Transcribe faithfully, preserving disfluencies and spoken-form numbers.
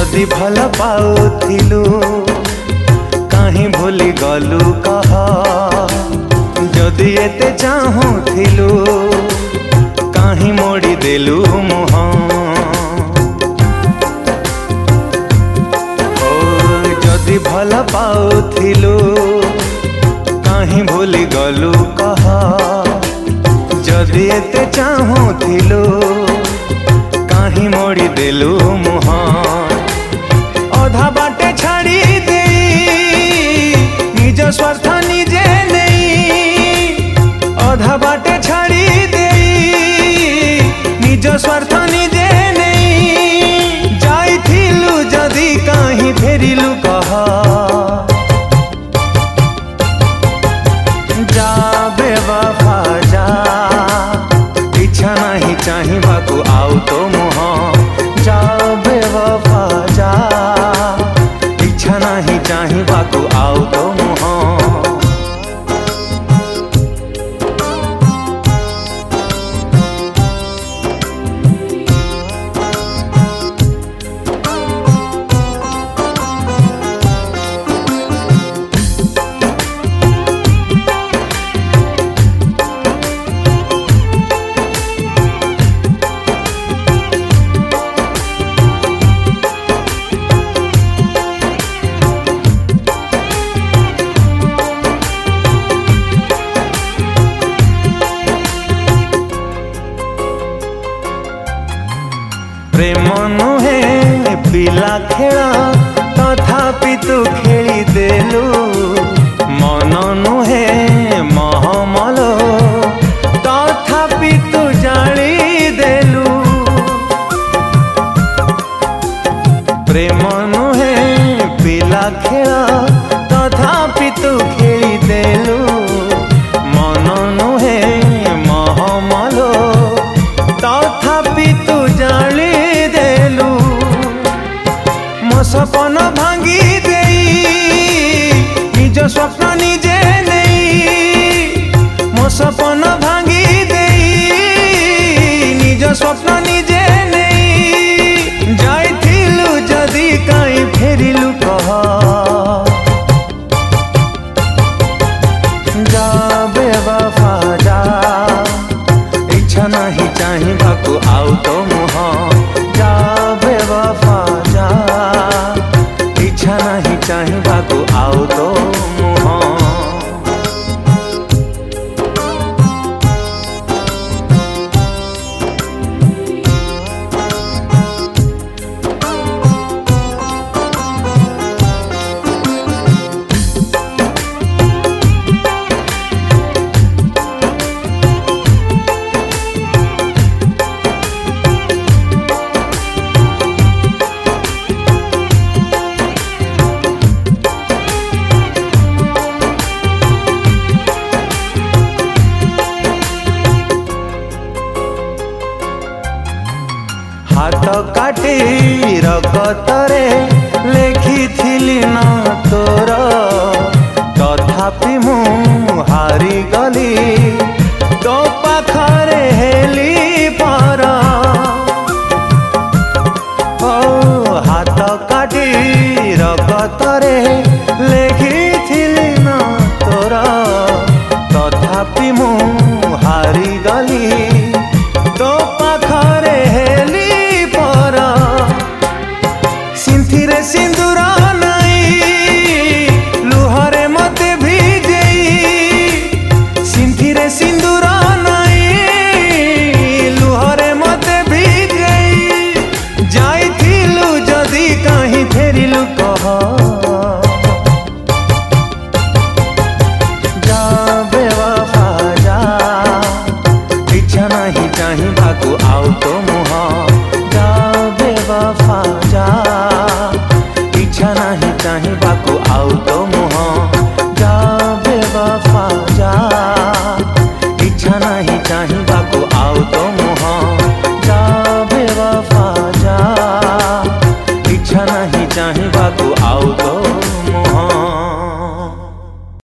जदि भल पाउथिलु काहीं भूली गलु कह, जदि एते चाहुथिलु काहीं मोड़ी देलु मुह। ओ जदि भल पाउथिलु काहीं भूली गलु कह, जदि एते चाहुथिलु काहीं मोड़ी देलु मुह। अधा बाटे छाड़ी दे निज स्वार्थ निजे नहीं, अधा बाटे छाड़ी दे निज स्वार्थ निजे नहीं, जाइथिलु जदि काहीं फेरिलु कह। जा बेवफा जा, इच्छा नहीं चाहिबाकू आउ तो मुह। जा बेवफा जा, इच्छा नहीं चाहिबाकू आउ तो मुह। प्रेम नुहे पिला खेल तथापि तू खेली देलु, मन नुहे महमल तथापि तू जानी देलु। प्रेम नुहे पिला खेल तथापि तू खेली देलु, मन नुहे महमल तथापि तू जानी देलु। मो सपन भांगी देई निज स्वप्न निजे नहीं, मो सपन भांगी देई निज स्वप्न निजे नहीं, जाइथिलु जदि काहीं फेरिलु कह। जा बेवफा जा, इच्छा नहीं चाहिबाकू आउ तो मुह। जा बेवफा जा, इच्छा नहीं चाहिबाकू आउ तो मुह। हाथ काटी रगतरे लेखिथिली ना तोर, तथापि मु हारी गली तो पाखरे हेली पर। ओ हाथ काटी रगतरे लेखिथिली ना तोर, तथापि मु हारी गली तो पाखरे हेली पर। सिंथिरे सिंदूर नहीं लुहरे मते भिजेई, सिंथिरे सिंदूर नहीं लुहरे मते भिजेई, जाइथिलु जदि काहीं फेरिलु कह। जा बेवफा जा, इच्छा नहीं चाहिबाकू आउ तो मुह। जा बेवफा जा, इच्छा नहीं चाहिबाकू आउ तो मुह। जा बेवफा जा, इच्छा नहीं चाहिबाकू आउ तो मुह। जा बेवफा जा, इच्छा नहीं चाहिबाकू आउ